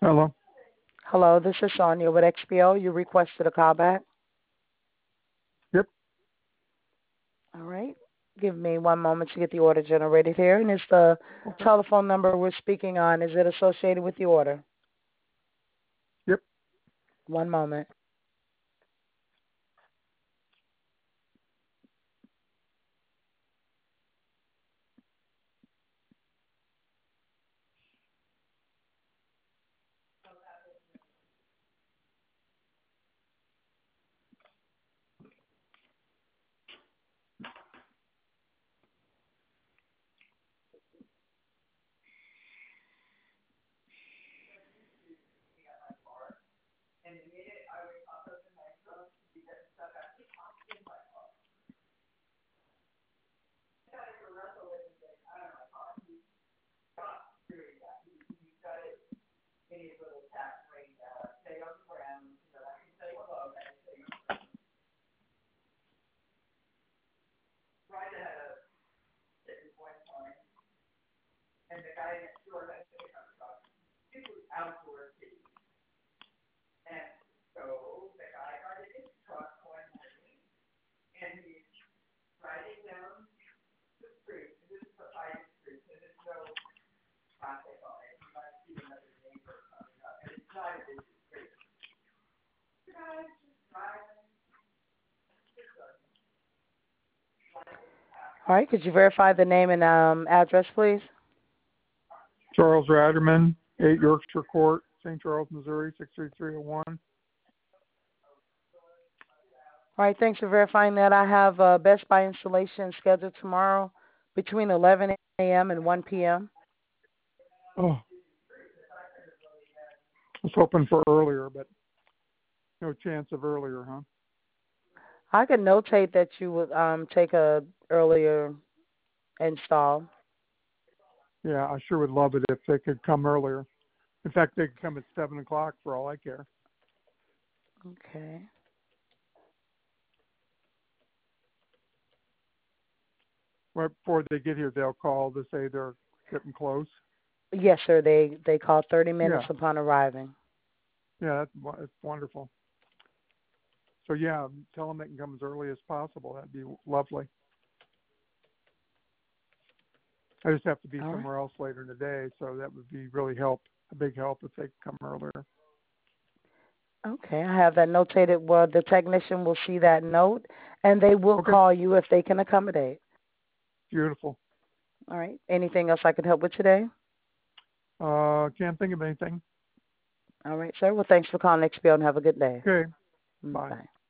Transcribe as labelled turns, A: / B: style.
A: Hello.
B: Hello, this is Sonia with XPO. You requested a call back.
A: Yep.
B: All right. Give me one moment to get the order generated here. And it's the
A: Okay.
B: telephone number we're speaking on. Is it associated with the order?
A: Yep.
B: One moment. All right. Could you verify the name and address, please?
A: Charles Ratterman, 8 Yorkshire Court, St. Charles, Missouri, 63301.
B: All right. Thanks for verifying that. I have Best Buy installation scheduled tomorrow between 11 a.m. and 1 p.m.
A: Oh, I was hoping for earlier, but no chance of earlier, huh?
B: I could notate that you would take a earlier install.
A: Yeah, I sure would love it if they could come earlier. In fact, they could come at 7 o'clock for all I care.
B: Okay.
A: Right before they get here, they'll call to say they're getting close.
B: Yes, sir. They call 30 minutes
A: Yeah,
B: upon arriving.
A: yeah, that's wonderful. So yeah, tell them they can come as early as possible. That'd be lovely. I just have to be
B: All right.
A: somewhere else later in the day, so that would be really a big help if they could come earlier.
B: Okay, I have that notated. Well, the technician will see that note, and they will
A: Okay,
B: call you if they can accommodate.
A: beautiful.
B: All right. Anything else I can help with today?
A: Can't think of anything.
B: All right, sir. Well, thanks for calling XPO and have a good day.
A: Okay, bye.
B: Bye.